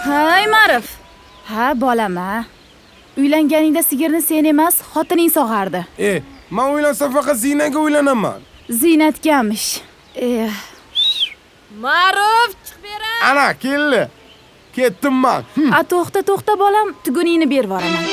Hay Ma'ruf. Ha, bolam-a. Uylanganingda sigirni sen emas, xotining sog'ardi. Men uylansam faqat Zinaga uylanaman. Zinatganmish. Ma'ruf, chiq bera. Ana, keldi. Ketdim men. A to'xta bolam, tuguningni berib boraman.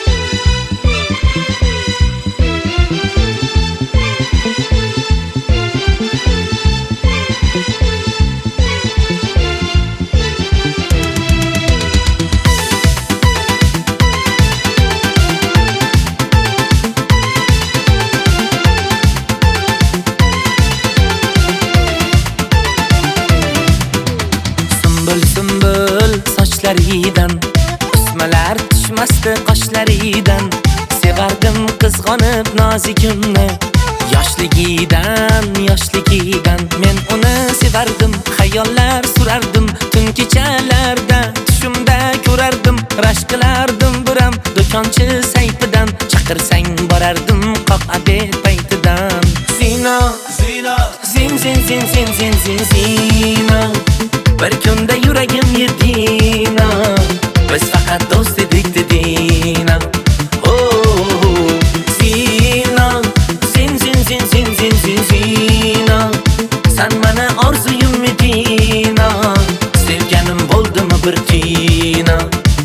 Sochlaridan o'smalar tushmasdi qoshlaridan sevardim qizg'onib nozikimni yoshligidan men uni sevardim xayollar surardim tun kechalarda tushimda ko'rardim rashk qilardim biram do'konchi sayfidan chaqirsang borardim qoq abed paytidan Zina Zina bir kunda yuragim yedina biz faqat do'st edik dedina Zina Zina sen mana orzuyim edina sevganim bo'ldimi bir tina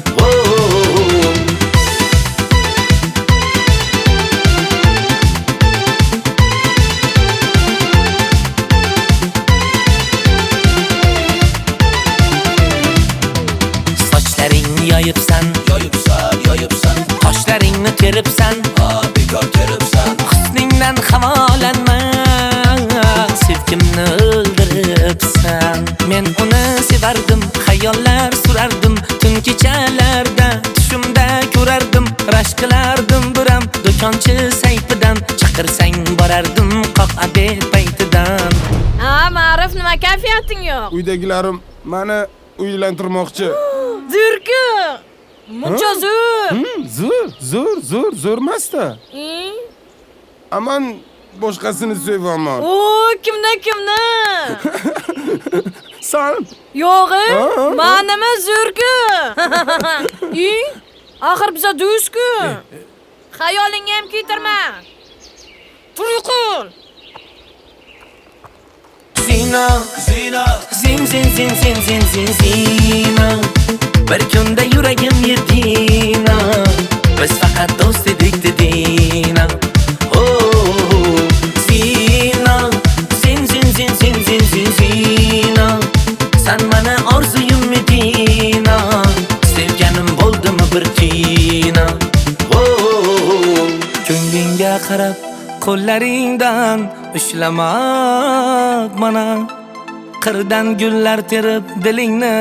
yoyibsan qoshlaringni teribsan bekor teribsan husningdan havolanma sevgimni o'ldiribsan men uni sevardim xayollar surardim tun kechalarda tushimda ko'rardim rashk qilardim biram do'konchi sayfidan chaqirsang borardim qoq abed paytidan Ma'ruf, nima kayfiyating yo'q? Uydagilarim meni uylantirmoqchi. Zurku. Muncha zo'r. Zo'rmasda. Aman boshqasini sevaman. Kimni? Sen? Yo'q, menimi zo'rku. Axir biza do'stku. Xayolingga ham keltirma. Turqul. Zina Zina bir kunda yuragim yedina biz faqat do'st edik dedina Zina Zina sen mana orzuyim edina sevganim bo'ldimi bir tina ko'nglingga qarab qo'llaringdan ushlamak mana qirdan gullar terib dilingni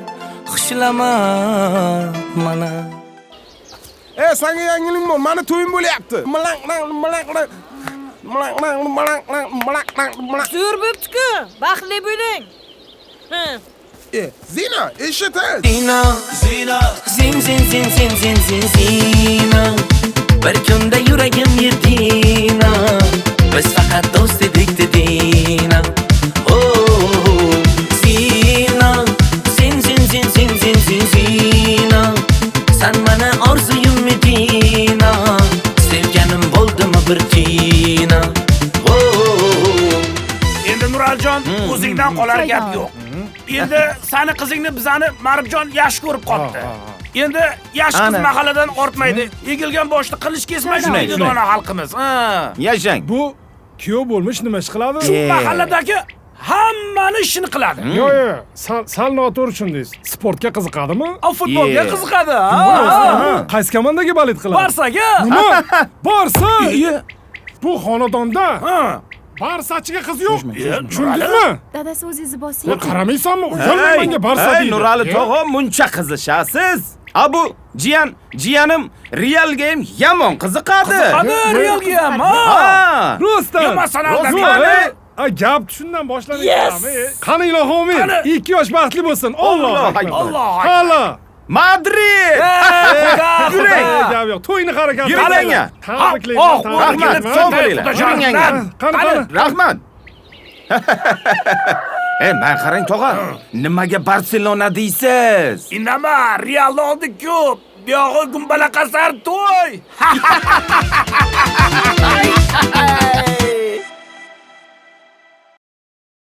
xushlamak mana Senga yangilik bor. Meni to'yim bo'lyapti. Zo'r bo'pti-ku. Baxtli bo'ling. Zina, eshit. Zina Zina bir kunda yuragim yedina biz faqat do'st edik dedina Zina Zina sen mana orzuyim edina sevganim bo'ldimi bir tina Endi Nuraljon, o'zingdan qolar gap yo'q. Endi seni qizingni bizani Ma'rufjon yaxshi ko'rib qoldi. Endi yosh qiz mahalladan ortmaydi. Egilgan boshni qilich kesmaydi deydi dona xalqimiz. Yashang. Bu kuyov bo'lmish nima ish qiladi? Shu mahalladagi hammani ishini qiladi. Yo'q, sal noto'g'ri tushundingiz. Sportga qiziqadimi? Futbolga qiziqadi. Qaysi komandaga balet qiladi? Barsaga. Nima? Barsa. Bu xonadonda Barsachiga qiz yo'qmi? Tushundingizmi? Dadasi o'zingizni bosing. Qaramaysanmi? Uyalmay menga Barsa deydi. Nurali tog'a muncha qizishasiz. Bu jiyanim Realga ham yomon qiziqadi. Realga ham. Rustam. Yomon sanaldi. Gap shundan boshlanadi. Qani ilohim, 2 yosh baxtli bo'lsin. Alloh akbar. Hala. Madrid! Yuring! Gap yo'q. To'yni harakati. Yuring anga. Rahmat, sog' bo'linglar. Yuring anga. Qani. Rahmat. man qarang tog'a. Nimaga Barselona deysiz? Indama, Realni oldik-ku. Buyog'i gumbalaqasar to'y.